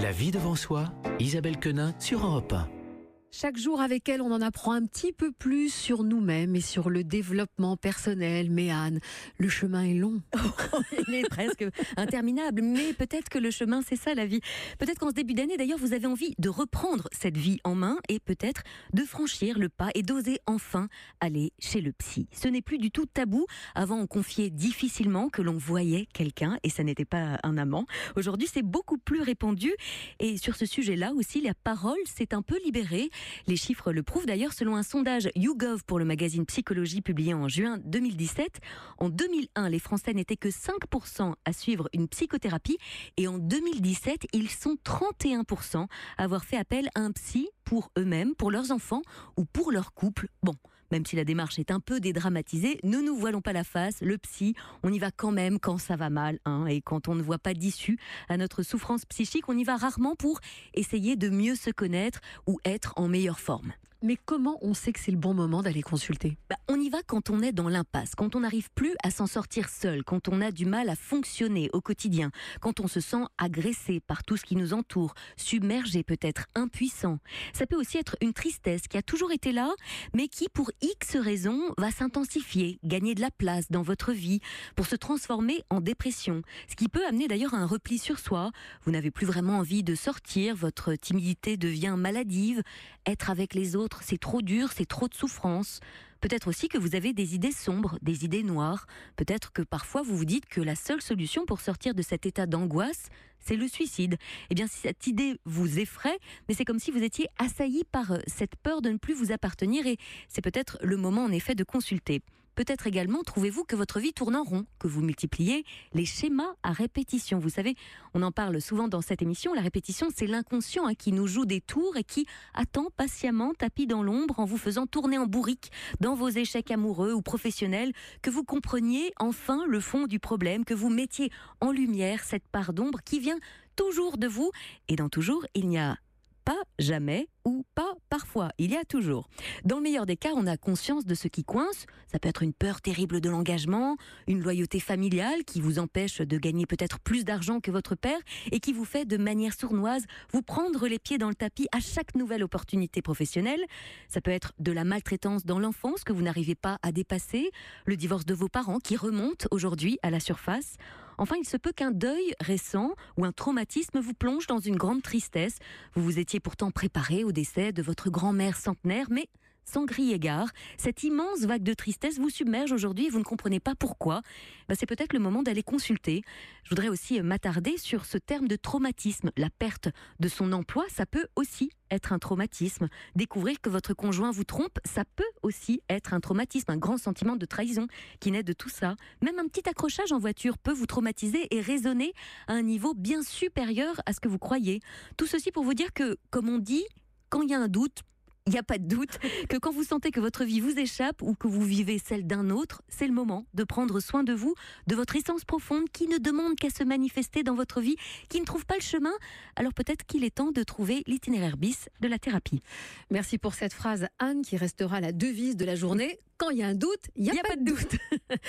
La vie devant soi, Isabelle Quenin sur Europe 1. Chaque jour avec elle, on en apprend un petit peu plus sur nous-mêmes et sur le développement personnel. Mais Anne, le chemin est long. Il est presque interminable, mais peut-être que le chemin, c'est ça la vie. Peut-être qu'en ce début d'année, d'ailleurs, vous avez envie de reprendre cette vie en main et peut-être de franchir le pas et d'oser enfin aller chez le psy. Ce n'est plus du tout tabou. Avant, on confiait difficilement que l'on voyait quelqu'un et ça n'était pas un amant. Aujourd'hui, c'est beaucoup plus répandu et sur ce sujet-là aussi, la parole s'est un peu libérée. Les chiffres le prouvent d'ailleurs selon un sondage YouGov pour le magazine Psychologie publié en juin 2017. En 2001, les Français n'étaient que 5% à suivre une psychothérapie et en 2017, ils sont 31% à avoir fait appel à un psy pour eux-mêmes, pour leurs enfants ou pour leur couple. Bon, même si la démarche est un peu dédramatisée, ne nous voilons pas la face, le psy, on y va quand même quand ça va mal, et quand on ne voit pas d'issue à notre souffrance psychique, on y va rarement pour essayer de mieux se connaître ou être en meilleure forme. Mais comment on sait que c'est le bon moment d'aller consulter ? On y va quand on est dans l'impasse, quand on n'arrive plus à s'en sortir seul, quand on a du mal à fonctionner au quotidien, quand on se sent agressé par tout ce qui nous entoure, submergé peut-être, impuissant. Ça peut aussi être une tristesse qui a toujours été là, mais qui pour X raisons va s'intensifier, gagner de la place dans votre vie pour se transformer en dépression. Ce qui peut amener d'ailleurs à un repli sur soi. Vous n'avez plus vraiment envie de sortir, votre timidité devient maladive, être avec les autres, c'est trop dur, c'est trop de souffrance. Peut-être aussi que vous avez des idées sombres, des idées noires. Peut-être que parfois vous vous dites que la seule solution pour sortir de cet état d'angoisse, c'est le suicide. Eh bien, si cette idée vous effraie, mais c'est comme si vous étiez assailli par cette peur de ne plus vous appartenir et c'est peut-être le moment en effet de consulter. Peut-être également trouvez-vous que votre vie tourne en rond, que vous multipliez les schémas à répétition. Vous savez, on en parle souvent dans cette émission, la répétition c'est l'inconscient qui nous joue des tours et qui attend patiemment, tapis dans l'ombre en vous faisant tourner en bourrique dans vos échecs amoureux ou professionnels, que vous compreniez enfin le fond du problème, que vous mettiez en lumière cette part d'ombre qui vient toujours de vous. Et dans toujours, il n'y a pas jamais ou pas parfois, il y a toujours. Dans le meilleur des cas, on a conscience de ce qui coince. Ça peut être une peur terrible de l'engagement, une loyauté familiale qui vous empêche de gagner peut-être plus d'argent que votre père et qui vous fait de manière sournoise vous prendre les pieds dans le tapis à chaque nouvelle opportunité professionnelle. Ça peut être de la maltraitance dans l'enfance que vous n'arrivez pas à dépasser, le divorce de vos parents qui remonte aujourd'hui à la surface. Enfin, il se peut qu'un deuil récent ou un traumatisme vous plonge dans une grande tristesse. Vous vous étiez pourtant préparé au décès de votre grand-mère centenaire, mais sans crier gare, cette immense vague de tristesse vous submerge aujourd'hui et vous ne comprenez pas pourquoi. C'est peut-être le moment d'aller consulter. Je voudrais aussi m'attarder sur ce terme de traumatisme. La perte de son emploi, ça peut aussi être un traumatisme. Découvrir que votre conjoint vous trompe, ça peut aussi être un traumatisme, un grand sentiment de trahison qui naît de tout ça. Même un petit accrochage en voiture peut vous traumatiser et résonner à un niveau bien supérieur à ce que vous croyez. Tout ceci pour vous dire que, comme on dit, quand il y a un doute, il n'y a pas de doute que quand vous sentez que votre vie vous échappe ou que vous vivez celle d'un autre, c'est le moment de prendre soin de vous, de votre essence profonde qui ne demande qu'à se manifester dans votre vie, qui ne trouve pas le chemin. Alors peut-être qu'il est temps de trouver l'itinéraire bis de la thérapie. Merci pour cette phrase, Anne, qui restera la devise de la journée. Quand il y a un doute, il n'y a pas de doute.